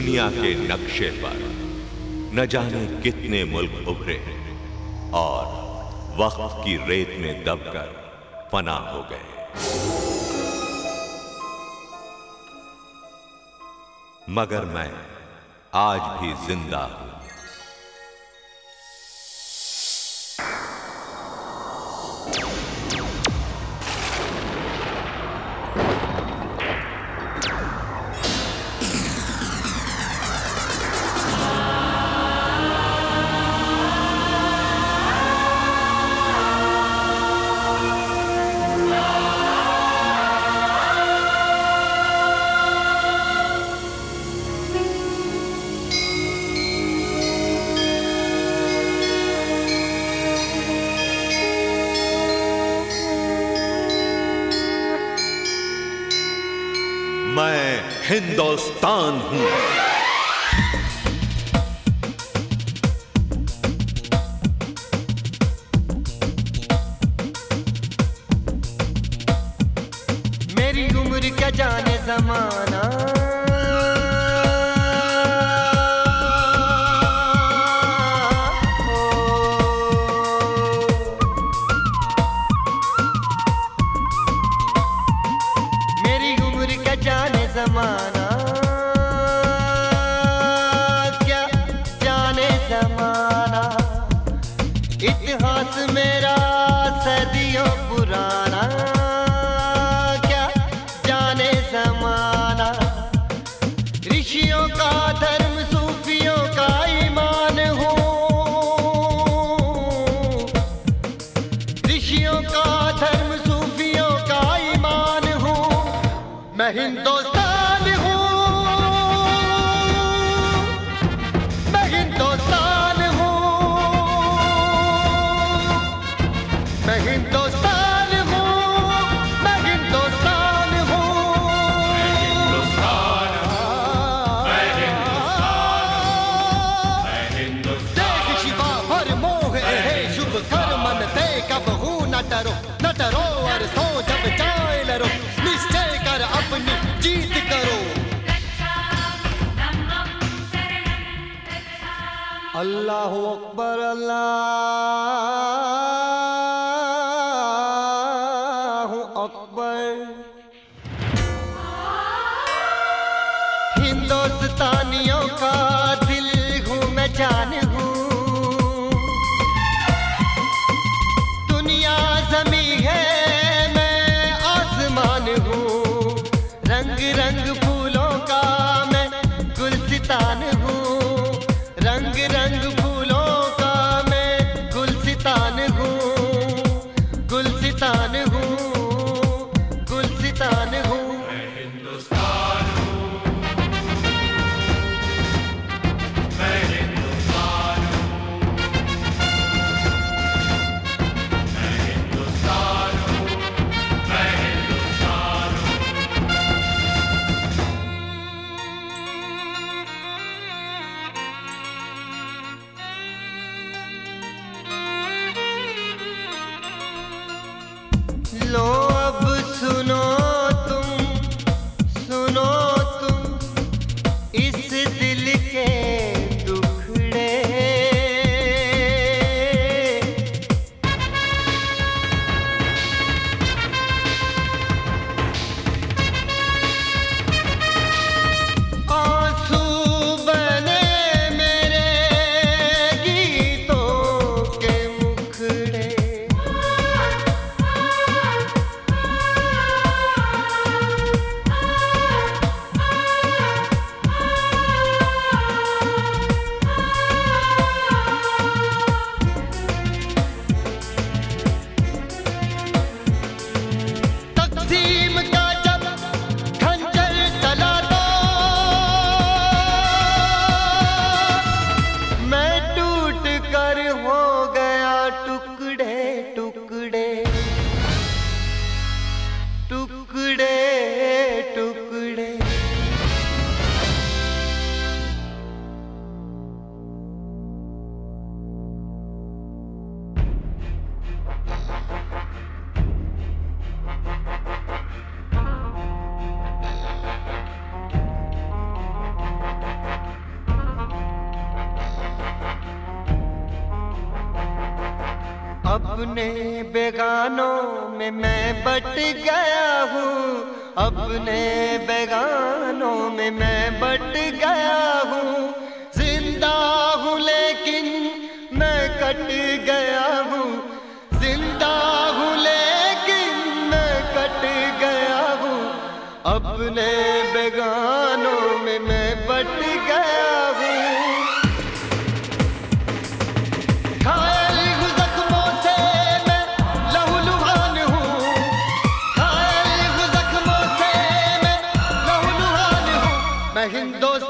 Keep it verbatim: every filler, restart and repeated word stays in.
दुनिया के नक्शे पर न जाने कितने मुल्क उभरे और वक्त की रेत में दबकर फना हो गए, मगर मैं आज भी जिंदा हूं। मैं हिंदुस्तान हूं। मेरी उम्र क्या जाने जमाना, जाने जमाना, क्या जाने जमाना। इतिहास मेरा सदियों पुराना, क्या जाने जमाना। ऋषियों का धर्म, सूफियों का ईमान हो, ऋषियों का धर्म, सूफियों का ईमान हो। मैं हिंदुस्तान हूँ, मैं हिंदुस्तान हूँ, मैं हिंदुस्तान हूँ, मैं हिंदुस्तान हूँ, मैं हिंदुस्तान, मैं हिंदुस्तान। देश शिवा भर मोह है शुभ कर मन ते कब हूँ न डरो, न डरो और सो जब जाए लरो। निश्चय कर अपनी जीत करो। अल्लाहु अकबर, अल्लाहु अकबर। हिंदुस्तानियों का दिल हूँ मैं, जान हूँ। दुनिया ज़मीं है, रंग रंग फूलों का मैं गुलसितान हूँ, रंग रंग फूलों का मैं गुलसितान हूँ, गुलसितान हूँ, गुलसितान हूँ। मैं हिंदुस्तान हूँ, मैं हिंदुस्तान हूँ, मैं हिंदुस्तान हूँ, मैं हिंदुस्तान हूँ। अपने बेगानों में मैं बट गया हूँ, अपने बेगानों में मैं बट गया हूँ। जिंदा हूँ लेकिन मैं कट गया हूँ, जिंदा हूँ लेकिन मैं कट गया हूँ। अपने बेगानों में मैं बट गया हूँ। मैं हिंदुस्तान